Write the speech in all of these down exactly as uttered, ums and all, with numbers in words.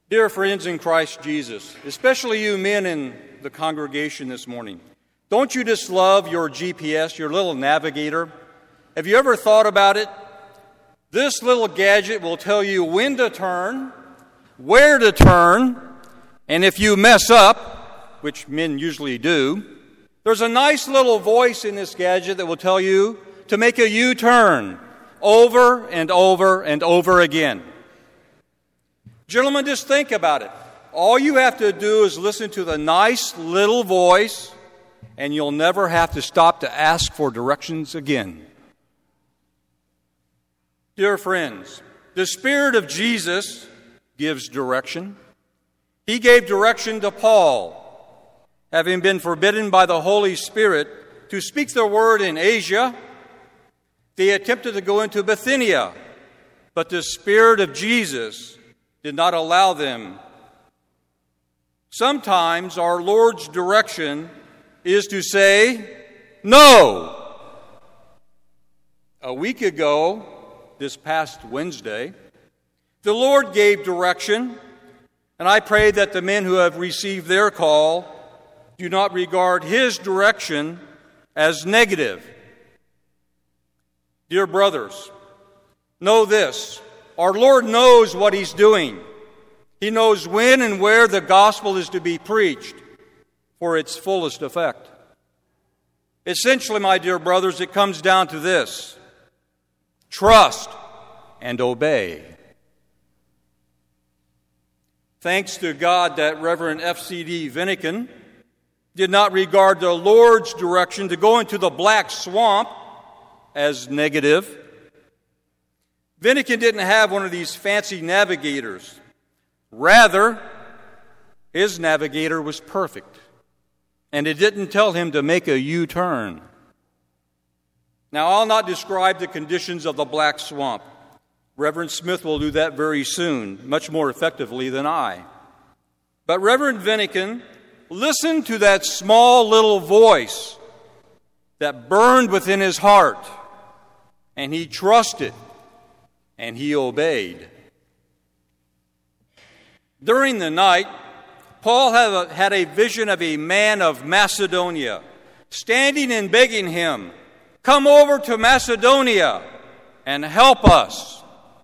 Dear friends in Christ Jesus, especially you men in the congregation this morning, don't you just love your G P S, your little navigator? Have you ever thought about it? This little gadget will tell you when to turn, where to turn, and if you mess up, which men usually do, there's a nice little voice in this gadget that will tell you to make a U-turn over and over and over again. Gentlemen, just think about it. All you have to do is listen to the nice little voice, and you'll never have to stop to ask for directions again. Dear friends, the Spirit of Jesus gives direction. He gave direction to Paul, having been forbidden by the Holy Spirit to speak the word in Asia. They attempted to go into Bithynia, but the Spirit of Jesus did not allow them. Sometimes our Lord's direction is to say, no. A week ago, this past Wednesday, the Lord gave direction, and I pray that the men who have received their call do not regard His direction as negative. Dear brothers, know this. Our Lord knows what He's doing. He knows when and where the gospel is to be preached for its fullest effect. Essentially, my dear brothers, it comes down to this: trust and obey. Thanks to God that Reverend F C D Vinnikin did not regard the Lord's direction to go into the black swamp as negative. Vinnikin didn't have one of these fancy navigators. Rather, his navigator was perfect, and it didn't tell him to make a U-turn. Now, I'll not describe the conditions of the black swamp. Reverend Smith will do that very soon, much more effectively than I. But Reverend Vinnikin listened to that small little voice that burned within his heart, and he trusted, and he obeyed. During the night, Paul had a, had a vision of a man of Macedonia standing and begging him, "Come over to Macedonia and help us."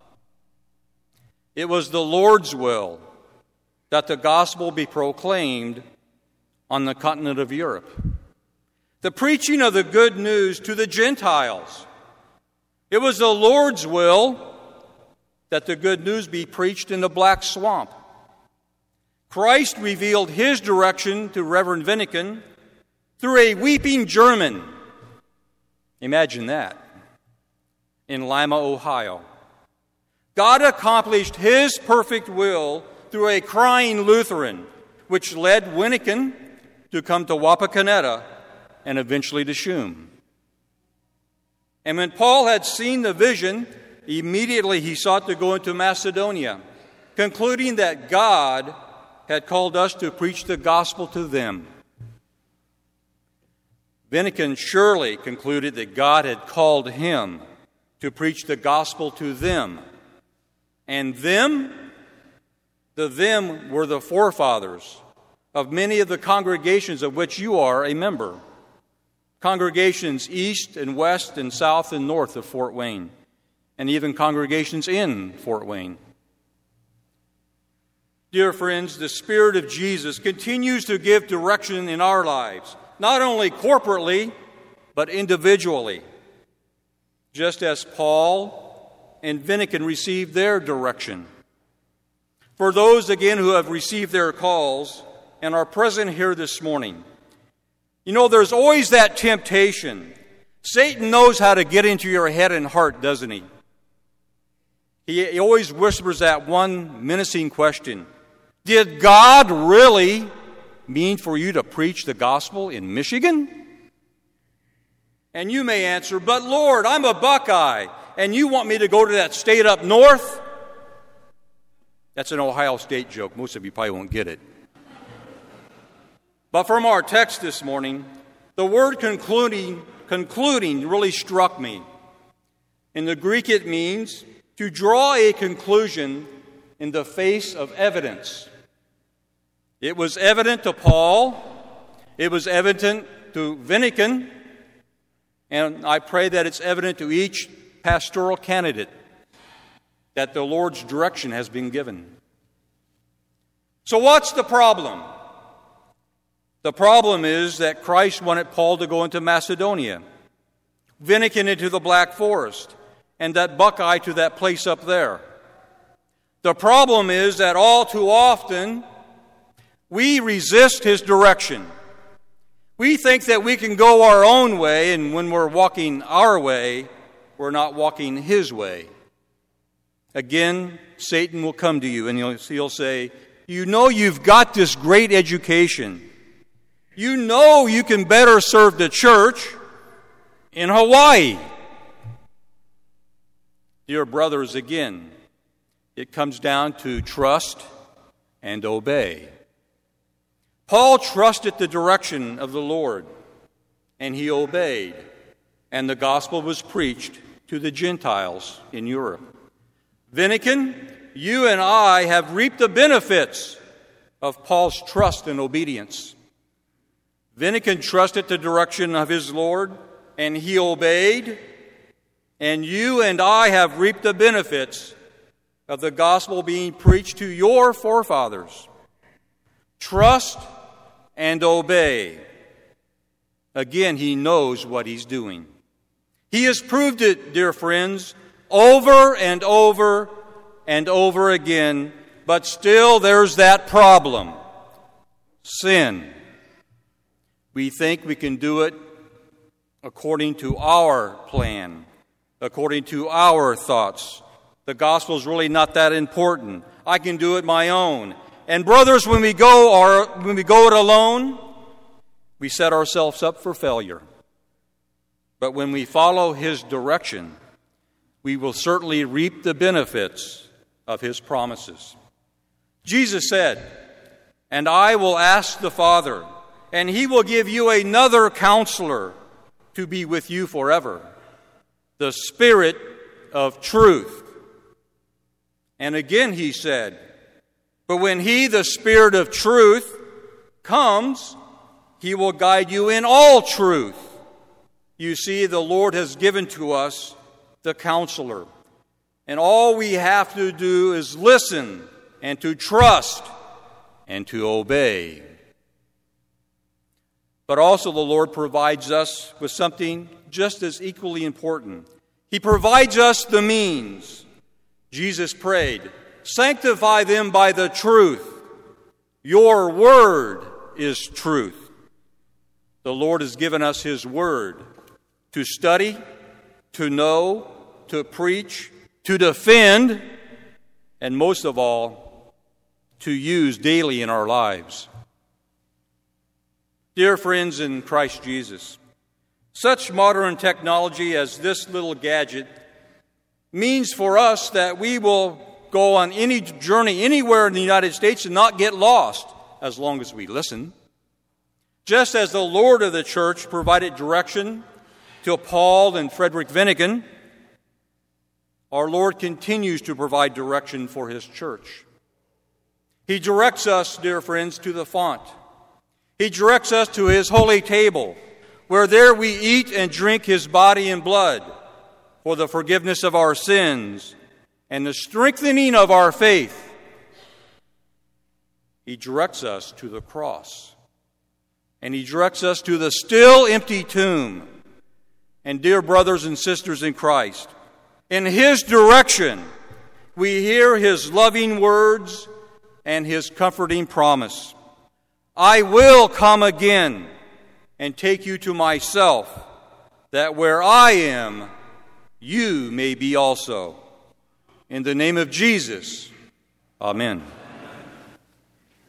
It was the Lord's will that the gospel be proclaimed on the continent of Europe. The preaching of the good news to the Gentiles. It was the Lord's will that the good news be preached in the black swamp. Christ revealed His direction to Reverend Vinnikin through a weeping German. Imagine that. In Lima, Ohio. God accomplished His perfect will through a crying Lutheran, which led Vinnikin to come to Wapakoneta and eventually to Shum. And when Paul had seen the vision, immediately he sought to go into Macedonia, concluding that God had called us to preach the gospel to them. Vinnikin surely concluded that God had called him to preach the gospel to them. And them, the them were the forefathers of many of the congregations of which you are a member. Congregations east and west and south and north of Fort Wayne, and even congregations in Fort Wayne. Dear friends, the Spirit of Jesus continues to give direction in our lives, not only corporately, but individually, just as Paul and Vinnikin received their direction. For those, again, who have received their calls and are present here this morning, you know, there's always that temptation. Satan knows how to get into your head and heart, doesn't he? He, he always whispers that one menacing question. Did God really mean for you to preach the gospel in Michigan? And you may answer, but Lord, I'm a Buckeye, and you want me to go to that state up north? That's an Ohio State joke. Most of you probably won't get it. But from our text this morning, the word concluding, concluding really struck me. In the Greek, it means to draw a conclusion in the face of evidence. It was evident to Paul, it was evident to Wyneken, and I pray that it's evident to each pastoral candidate that the Lord's direction has been given. So what's the problem? The problem is that Christ wanted Paul to go into Macedonia, Wyneken into the Black Forest, and that Buckeye to that place up there. The problem is that all too often we resist his direction. We think that we can go our own way, and when we're walking our way, we're not walking his way. Again, Satan will come to you and he'll, he'll say, you know you've got this great education. You know you can better serve the church in Hawaii. Dear brothers, again, it comes down to trust and obey. Paul trusted the direction of the Lord, and he obeyed, and the gospel was preached to the Gentiles in Europe. Wyneken, you and I have reaped the benefits of Paul's trust and obedience. Wyneken trusted the direction of his Lord, and he obeyed, and you and I have reaped the benefits of the gospel being preached to your forefathers. Trust and obey. Again, he knows what he's doing. He has proved it, dear friends, over and over and over again, but still there's that problem. Sin. We think we can do it according to our plan, according to our thoughts. The gospel is really not that important. I can do it my own. And brothers, when we go our, when we go it alone, we set ourselves up for failure. But when we follow his direction, we will certainly reap the benefits of his promises. Jesus said, "And I will ask the Father, and he will give you another counselor to be with you forever, the Spirit of truth." And again he said, "But when he, the Spirit of truth, comes, he will guide you in all truth." You see, the Lord has given to us the counselor. And all we have to do is listen and to trust and to obey. But also the Lord provides us with something just as equally important. He provides us the means. Jesus prayed, "Sanctify them by the truth. Your word is truth." The Lord has given us his word to study, to know, to preach, to defend, and most of all, to use daily in our lives. Dear friends in Christ Jesus, such modern technology as this little gadget means for us that we will go on any journey anywhere in the United States and not get lost as long as we listen. Just as the Lord of the church provided direction to Paul and Frederick Wyneken, our Lord continues to provide direction for his church. He directs us, dear friends, to the font. He directs us to his holy table, where there we eat and drink his body and blood for the forgiveness of our sins and the strengthening of our faith. He directs us to the cross, and he directs us to the still empty tomb. And dear brothers and sisters in Christ, in his direction, we hear his loving words and his comforting promise. "I will come again and take you to myself, that where I am, you may be also." In the name of Jesus, amen.